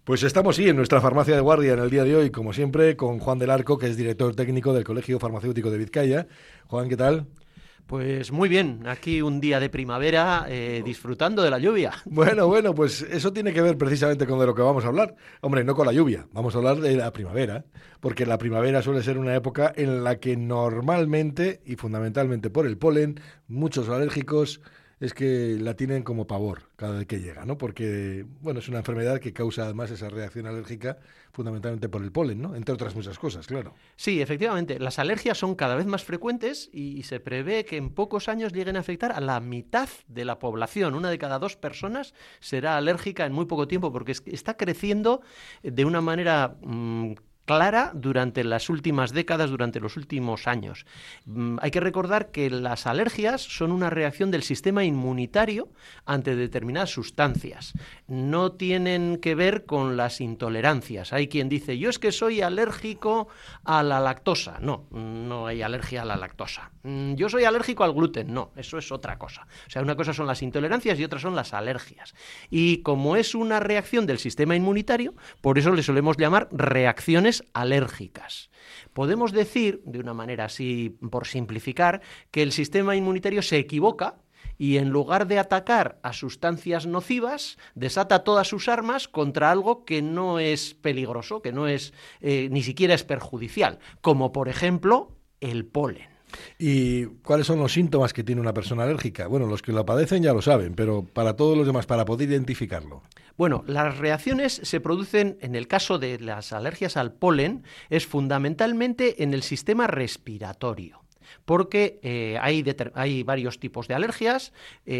Pues estamos, sí, en nuestra farmacia de guardia en el día de hoy, como siempre, con Juan del Arco, que es director técnico del Colegio Farmacéutico de Vizcaya. Juan, ¿qué tal? Pues muy bien, aquí un día de primavera disfrutando de la lluvia. Bueno, pues eso tiene que ver precisamente con de lo que vamos a hablar. Hombre, no con la lluvia, vamos a hablar de la primavera, porque la primavera suele ser una época en la que normalmente, y fundamentalmente por el polen, muchos alérgicos es que la tienen como pavor cada vez que llega, ¿no? Porque, bueno, es una enfermedad que causa además esa reacción alérgica fundamentalmente por el polen, ¿no? Entre otras muchas cosas, claro. Sí, efectivamente, las alergias son cada vez más frecuentes y se prevé que en pocos años lleguen a afectar a la mitad de la población. 1 de cada 2 personas será alérgica en muy poco tiempo porque está creciendo de una manera clara durante las últimas décadas, durante los últimos años. Hay que recordar que las alergias son una reacción del sistema inmunitario ante determinadas sustancias. No tienen que ver con las intolerancias. Hay quien dice, yo es que soy alérgico a la lactosa. No, no hay alergia a la lactosa. Yo soy alérgico al gluten. No, eso es otra cosa. O sea, una cosa son las intolerancias y otra son las alergias. Y como es una reacción del sistema inmunitario, por eso le solemos llamar reacciones alérgicas. Podemos decir, de una manera así por simplificar, que el sistema inmunitario se equivoca y en lugar de atacar a sustancias nocivas, desata todas sus armas contra algo que no es peligroso, que no es ni siquiera es perjudicial, como por ejemplo el polen. ¿Y cuáles son los síntomas que tiene una persona alérgica? Bueno, los que lo padecen ya lo saben, pero para todos los demás, para poder identificarlo. Bueno, las reacciones se producen, en el caso de las alergias al polen, es fundamentalmente en el sistema respiratorio. Porque hay varios tipos de alergias.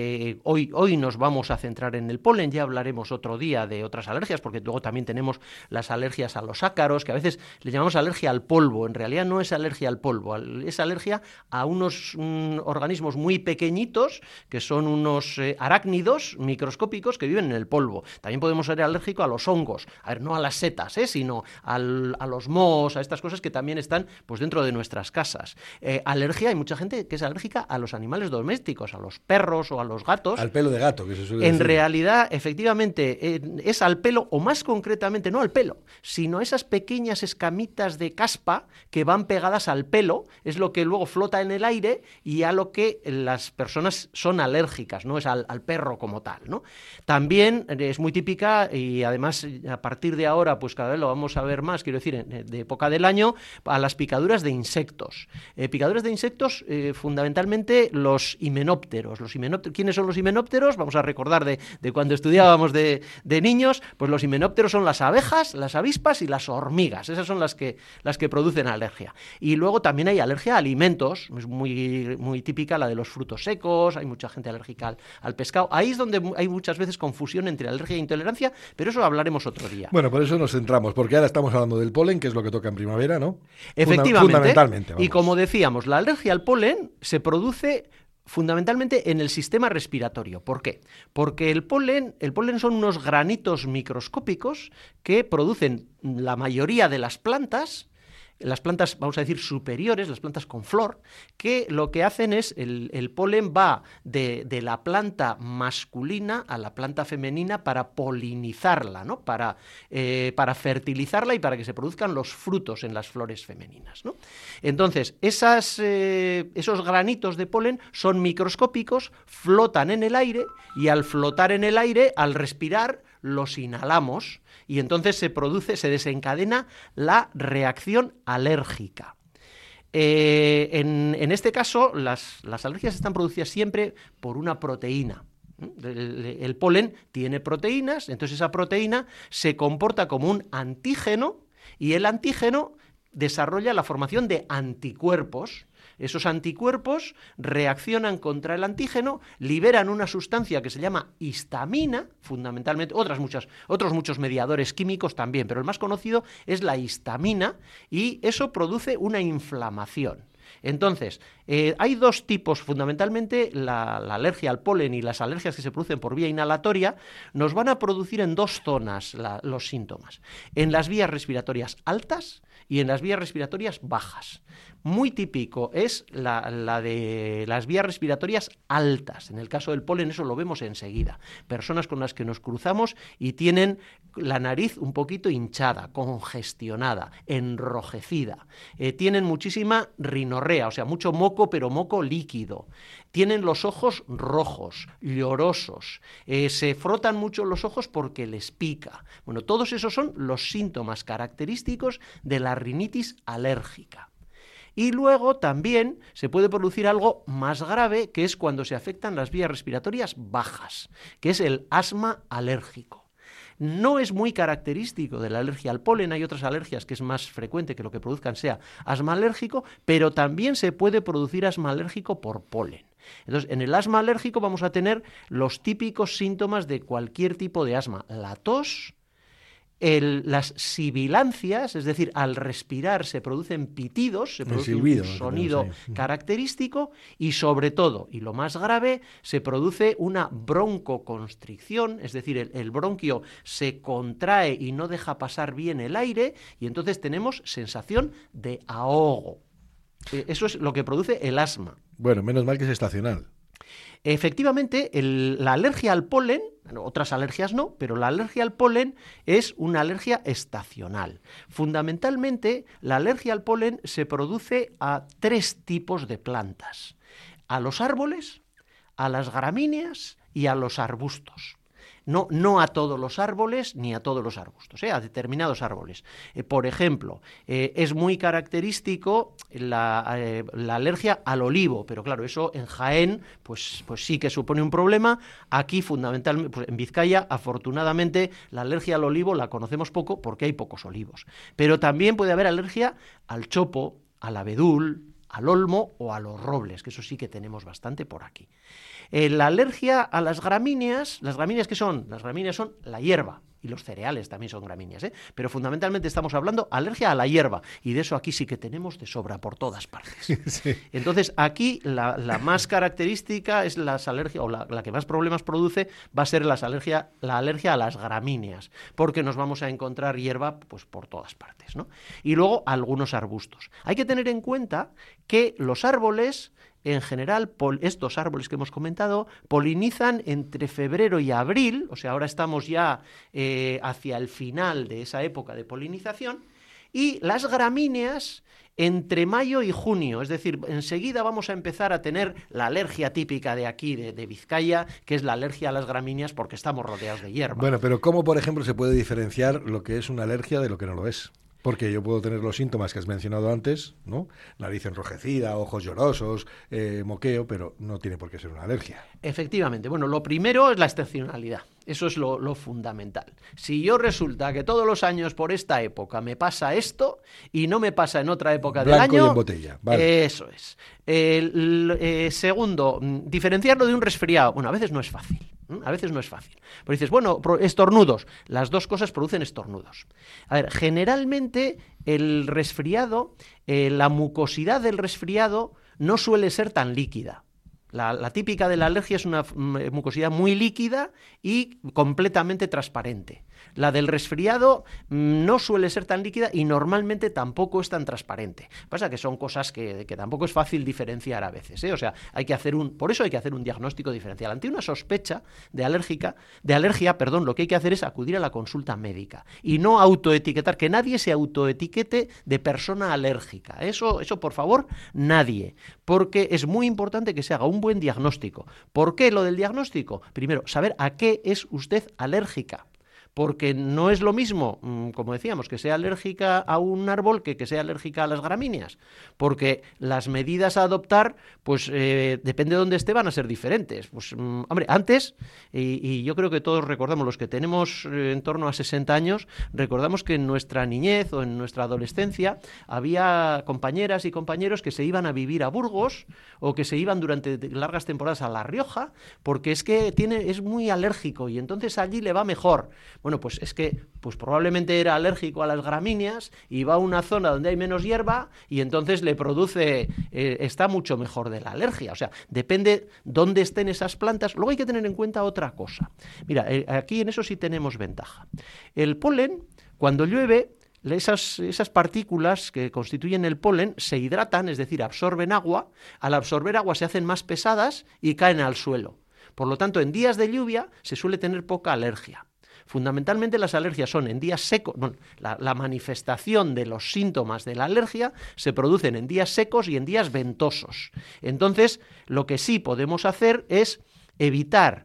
Hoy nos vamos a centrar en el polen, ya hablaremos otro día de otras alergias, porque luego también tenemos las alergias a los ácaros, que a veces le llamamos alergia al polvo. En realidad no es alergia al polvo, es alergia a unos organismos muy pequeñitos, que son unos arácnidos microscópicos que viven en el polvo. También podemos ser alérgicos a los hongos, a ver, no a las setas, sino a los mohos, a estas cosas que también están pues, dentro de nuestras casas. Alergia, hay mucha gente que es alérgica a los animales domésticos, a los perros o a los gatos. Al pelo de gato, que se suele decir. En realidad, efectivamente, es al pelo, o más concretamente, no al pelo, sino esas pequeñas escamitas de caspa que van pegadas al pelo, es lo que luego flota en el aire y a lo que las personas son alérgicas, no es al perro como tal, ¿no? También es muy típica y además a partir de ahora, pues cada vez lo vamos a ver más, quiero decir, de época del año, a las picaduras de insectos. Picaduras de insectos, fundamentalmente los himenópteros. ¿Quiénes son los himenópteros? Vamos a recordar de cuando estudiábamos de niños, pues los himenópteros son las abejas, las avispas y las hormigas. Esas son las que producen alergia. Y luego también hay alergia a alimentos, es muy, muy típica la de los frutos secos, hay mucha gente alérgica al pescado. Ahí es donde hay muchas veces confusión entre alergia e intolerancia, pero eso hablaremos otro día. Bueno, por eso nos centramos, porque ahora estamos hablando del polen, que es lo que toca en primavera, ¿no? Efectivamente. Fundamentalmente. Vamos. Y como decíamos, la alergia al polen se produce fundamentalmente en el sistema respiratorio. ¿Por qué? Porque el polen son unos granitos microscópicos que producen la mayoría de las plantas, vamos a decir, superiores, las plantas con flor, que lo que hacen es, el polen va de la planta masculina a la planta femenina para polinizarla, ¿no? Para fertilizarla y para que se produzcan los frutos en las flores femeninas, ¿no? Entonces, esos granitos de polen son microscópicos, flotan en el aire y al flotar en el aire, al respirar, los inhalamos y entonces se desencadena la reacción alérgica. En este caso, las alergias están producidas siempre por una proteína. El polen tiene proteínas, entonces esa proteína se comporta como un antígeno y el antígeno desarrolla la formación de anticuerpos. Esos anticuerpos reaccionan contra el antígeno, liberan una sustancia que se llama histamina, fundamentalmente, otros muchos mediadores químicos también, pero el más conocido es la histamina, y eso produce una inflamación. Entonces, hay dos tipos, fundamentalmente la alergia al polen y las alergias que se producen por vía inhalatoria nos van a producir en dos zonas los síntomas, en las vías respiratorias altas y en las vías respiratorias bajas. Muy típico es la de las vías respiratorias altas. En el caso del polen eso lo vemos enseguida. Personas con las que nos cruzamos y tienen la nariz un poquito hinchada, congestionada, enrojecida. Tienen muchísima rinorrea, o sea, mucho moco, pero moco líquido. Tienen los ojos rojos, llorosos. Se frotan mucho los ojos porque les pica. Bueno, todos esos son los síntomas característicos de la rinitis alérgica. Y luego también se puede producir algo más grave, que es cuando se afectan las vías respiratorias bajas, que es el asma alérgico. No es muy característico de la alergia al polen, hay otras alergias que es más frecuente que lo que produzcan sea asma alérgico, pero también se puede producir asma alérgico por polen. Entonces, en el asma alérgico vamos a tener los típicos síntomas de cualquier tipo de asma: la tos, las sibilancias, es decir, al respirar se producen pitidos, se produce un sonido característico y sobre todo, y lo más grave, se produce una broncoconstricción, es decir, el bronquio se contrae y no deja pasar bien el aire y entonces tenemos sensación de ahogo. Eso es lo que produce el asma. Bueno, menos mal que es estacional. Efectivamente, la alergia al polen, otras alergias no, pero la alergia al polen es una alergia estacional. Fundamentalmente, la alergia al polen se produce a 3 tipos de plantas: a los árboles, a las gramíneas y a los arbustos. No a todos los árboles ni a todos los arbustos, a determinados árboles. Por ejemplo, es muy característico la alergia al olivo, pero claro, eso en Jaén pues sí que supone un problema. Aquí, fundamentalmente, pues en Vizcaya, afortunadamente, la alergia al olivo la conocemos poco porque hay pocos olivos. Pero también puede haber alergia al chopo, al abedul, al olmo o a los robles, que eso sí que tenemos bastante por aquí. La alergia a las gramíneas ¿qué son? Las gramíneas son la hierba, y los cereales también son gramíneas, pero fundamentalmente estamos hablando alergia a la hierba, y de eso aquí sí que tenemos de sobra por todas partes. Sí. Entonces aquí la más característica es las alergias, o la que más problemas produce va a ser la alergia a las gramíneas, porque nos vamos a encontrar hierba pues por todas partes, ¿no? Y luego algunos arbustos. Hay que tener en cuenta que los árboles, en general, estos árboles que hemos comentado, polinizan entre febrero y abril, o sea, ahora estamos ya hacia el final de esa época de polinización, y las gramíneas entre mayo y junio, es decir, enseguida vamos a empezar a tener la alergia típica de aquí, de Vizcaya, que es la alergia a las gramíneas porque estamos rodeados de hierba. Bueno, pero ¿cómo, por ejemplo, se puede diferenciar lo que es una alergia de lo que no lo es? Porque yo puedo tener los síntomas que has mencionado antes, ¿no? Nariz enrojecida, ojos llorosos, moqueo, pero no tiene por qué ser una alergia. Efectivamente. Bueno, lo primero es la estacionalidad. Eso es lo fundamental. Si yo resulta que todos los años por esta época me pasa esto y no me pasa en otra época del año... Blanco y en botella. Vale. Eso es. Segundo, diferenciarlo de un resfriado. Bueno, a veces no es fácil. A veces no es fácil. Pero dices, bueno, estornudos. Las dos cosas producen estornudos. A ver, generalmente el resfriado, la mucosidad del resfriado no suele ser tan líquida. La típica de la alergia es una mucosidad muy líquida y completamente transparente. La del resfriado no suele ser tan líquida y normalmente tampoco es tan transparente. Pasa que son cosas que tampoco es fácil diferenciar a veces, O sea, por eso hay que hacer un diagnóstico diferencial. Ante una sospecha de alergia, lo que hay que hacer es acudir a la consulta médica y no autoetiquetar, que nadie se autoetiquete de persona alérgica. Eso por favor, nadie. Porque es muy importante que se haga un buen diagnóstico. ¿Por qué lo del diagnóstico? Primero, saber a qué es usted alérgica. Porque no es lo mismo, como decíamos, que sea alérgica a un árbol que sea alérgica a las gramíneas. Porque las medidas a adoptar, pues depende de dónde esté, van a ser diferentes. Pues, hombre, antes, y yo creo que todos recordamos, los que tenemos en torno a 60 años, recordamos que en nuestra niñez o en nuestra adolescencia había compañeras y compañeros que se iban a vivir a Burgos o que se iban durante largas temporadas a La Rioja, porque es que es muy alérgico y entonces allí le va mejor. Bueno, pues es que probablemente era alérgico a las gramíneas y va a una zona donde hay menos hierba y entonces le produce, está mucho mejor de la alergia. O sea, depende dónde estén esas plantas. Luego hay que tener en cuenta otra cosa. Mira, aquí en eso sí tenemos ventaja. El polen, cuando llueve, esas partículas que constituyen el polen se hidratan, es decir, absorben agua. Al absorber agua se hacen más pesadas y caen al suelo. Por lo tanto, en días de lluvia se suele tener poca alergia. Fundamentalmente las alergias son en días secos, bueno, la manifestación de los síntomas de la alergia se producen en días secos y en días ventosos. Entonces, lo que sí podemos hacer es evitar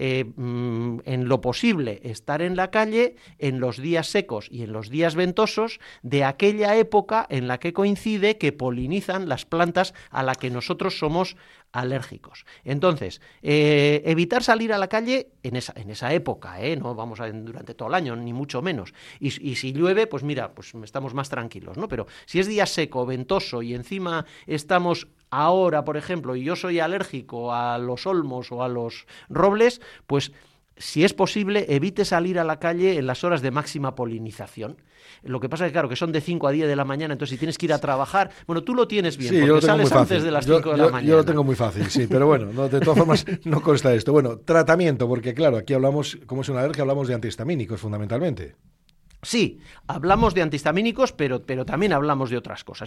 en lo posible estar en la calle en los días secos y en los días ventosos de aquella época en la que coincide que polinizan las plantas a las que nosotros somos alérgicos. Entonces, evitar salir a la calle en esa época, no vamos durante todo el año, ni mucho menos. Y si llueve, pues mira, pues estamos más tranquilos, ¿no? Pero si es día seco, ventoso y encima estamos ahora, por ejemplo, y yo soy alérgico a los olmos o a los robles, pues si es posible, evite salir a la calle en las horas de máxima polinización. Lo que pasa es que, claro, que son de 5 a 10 de la mañana, entonces si tienes que ir a trabajar, bueno, tú lo tienes bien, sí, porque sales antes de las 5 de la mañana. Yo lo tengo muy fácil, sí, pero bueno, de todas formas no consta esto. Bueno, tratamiento, porque claro, aquí hablamos, como es una alergia, hablamos de antihistamínicos fundamentalmente. Sí, hablamos de antihistamínicos, pero también hablamos de otras cosas.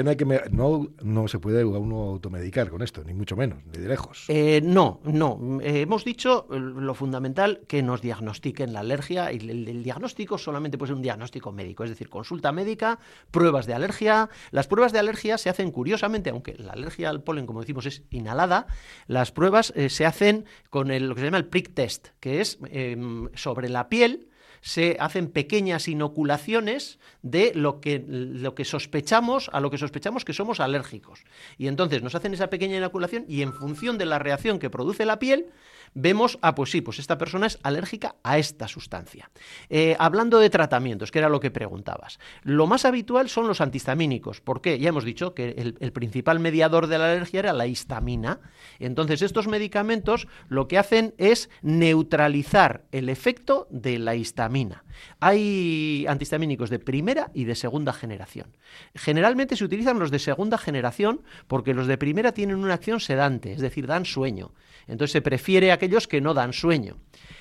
No se puede uno automedicar con esto, ni mucho menos, ni de lejos. No. Hemos dicho lo fundamental, que nos diagnostiquen la alergia, y el diagnóstico solamente puede ser un diagnóstico médico, es decir, consulta médica, pruebas de alergia. Las pruebas de alergia se hacen curiosamente, aunque la alergia al polen, como decimos, es inhalada, las pruebas se hacen con lo que se llama el prick test, que es sobre la piel. Se hacen pequeñas inoculaciones de lo que sospechamos, a lo que sospechamos que somos alérgicos. Y entonces nos hacen esa pequeña inoculación y en función de la reacción que produce la piel, vemos, pues sí, pues esta persona es alérgica a esta sustancia. Hablando de tratamientos, que era lo que preguntabas, lo más habitual son los antihistamínicos. ¿Por qué? Ya hemos dicho que el principal mediador de la alergia era la histamina. Entonces, estos medicamentos lo que hacen es neutralizar el efecto de la histamina. Hay antihistamínicos de primera y de segunda generación. Generalmente se utilizan los de segunda generación porque los de primera tienen una acción sedante, es decir, dan sueño. Entonces se prefiere a aquellos que no dan sueño.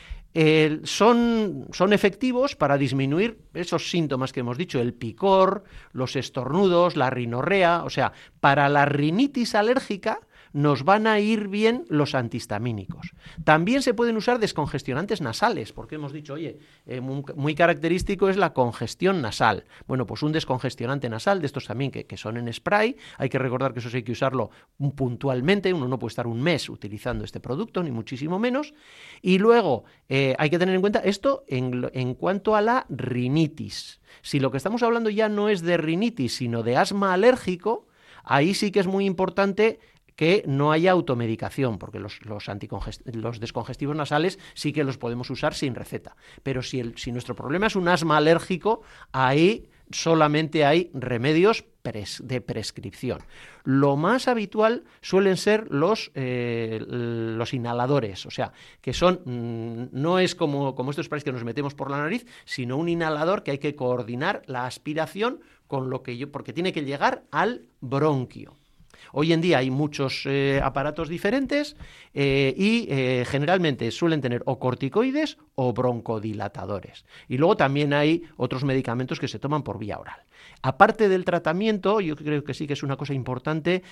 Son efectivos para disminuir esos síntomas que hemos dicho, el picor, los estornudos, la rinorrea. O sea, para la rinitis alérgica nos van a ir bien los antihistamínicos. También se pueden usar descongestionantes nasales, porque hemos dicho, oye, muy característico es la congestión nasal. Bueno, pues un descongestionante nasal, de estos también que son en spray, hay que recordar que eso sí hay que usarlo puntualmente, uno no puede estar un mes utilizando este producto, ni muchísimo menos. Y luego hay que tener en cuenta esto en cuanto a la rinitis. Si lo que estamos hablando ya no es de rinitis, sino de asma alérgico, ahí sí que es muy importante que no haya automedicación, porque los descongestivos nasales sí que los podemos usar sin receta. Pero si nuestro problema es un asma alérgico, ahí solamente hay remedios de prescripción. Lo más habitual suelen ser los inhaladores, o sea, que no es como estos sprays que nos metemos por la nariz, sino un inhalador que hay que coordinar la aspiración con porque tiene que llegar al bronquio. Hoy en día hay muchos aparatos diferentes y generalmente suelen tener o corticoides o broncodilatadores. Y luego también hay otros medicamentos que se toman por vía oral. Aparte del tratamiento, yo creo que sí que es una cosa importante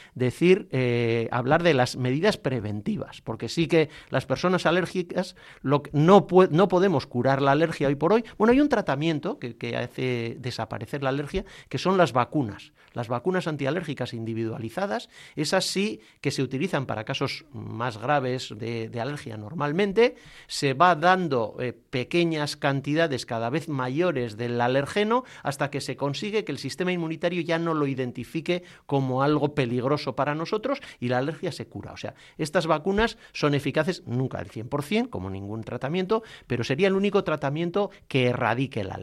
hablar de las medidas preventivas, porque sí que las personas alérgicas no podemos curar la alergia hoy por hoy. Bueno, hay un tratamiento que hace desaparecer la alergia, que son las vacunas. Las vacunas antialérgicas individualizadas, esas sí que se utilizan para casos más graves de alergia normalmente. Se va dando pequeñas cantidades cada vez mayores del alergeno hasta que se consigue que el sistema inmunitario ya no lo identifique como algo peligroso para nosotros y la alergia se cura. O sea, estas vacunas son eficaces, nunca al 100%, como ningún tratamiento, pero sería el único tratamiento que erradique la alergia.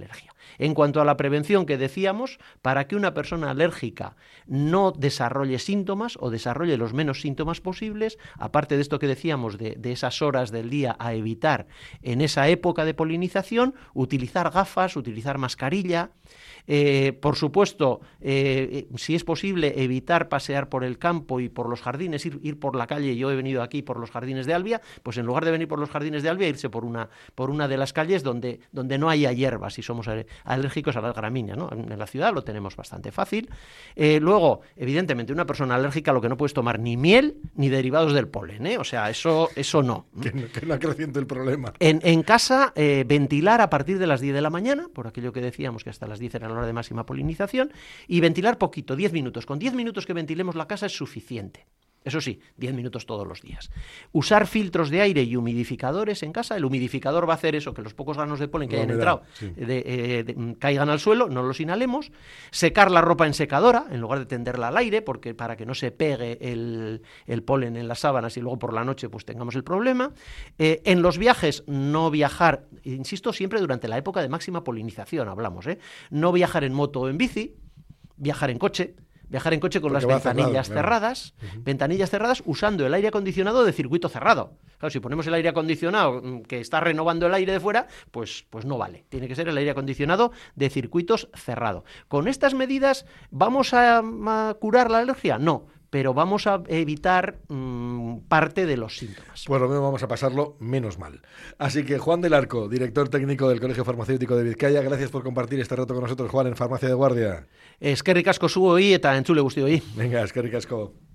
En cuanto a la prevención que decíamos, para que una persona alérgica no desarrolle síntomas o desarrolle los menos síntomas posibles, aparte de esto que decíamos de esas horas del día a evitar en esa época de polinización, utilizar gafas, utilizar mascarilla. Por supuesto, si es posible, evitar pasear por el campo y por los jardines, ir por la calle. Yo he venido aquí por los jardines de Albia, pues en lugar de venir por los jardines de Albia, irse por una de las calles donde no haya hierbas, si somos alérgicos a las gramíneas, ¿no? En la ciudad lo tenemos bastante fácil. Luego, evidentemente, una persona alérgica lo que no puedes tomar ni miel ni derivados del polen, ¿eh? O sea, eso no. Que no acreciente el problema. En casa, ventilar a partir de las 10 de la mañana, por aquello que decíamos que hasta las 10 era la hora de máxima polinización, y ventilar poquito, 10 minutos. Con 10 minutos que ventilemos la casa es suficiente. Eso sí, 10 minutos todos los días. Usar filtros de aire y humidificadores en casa. El humidificador va a hacer eso, que los pocos granos de polen que hayan entrado caigan al suelo, no los inhalemos. Secar la ropa en secadora, en lugar de tenderla al aire, porque para que no se pegue el polen en las sábanas y luego por la noche pues tengamos el problema. En los viajes, no viajar, insisto, siempre durante la época de máxima polinización hablamos, no viajar en moto o en bici, viajar en coche. Viajar en coche con porque las ventanillas cerradas, ventanillas cerradas usando el aire acondicionado de circuito cerrado. Claro, si ponemos el aire acondicionado que está renovando el aire de fuera, pues no vale. Tiene que ser el aire acondicionado de circuitos cerrado. ¿Con estas medidas vamos a curar la alergia? No, pero vamos a evitar parte de los síntomas. Pues lo mismo, vamos a pasarlo menos mal. Así que Juan del Arco, director técnico del Colegio Farmacéutico de Vizcaya, gracias por compartir este rato con nosotros, Juan, en Farmacia de Guardia. Eskerrik asko zu hori eta entzule guzti hori. Venga, eskerrik asko.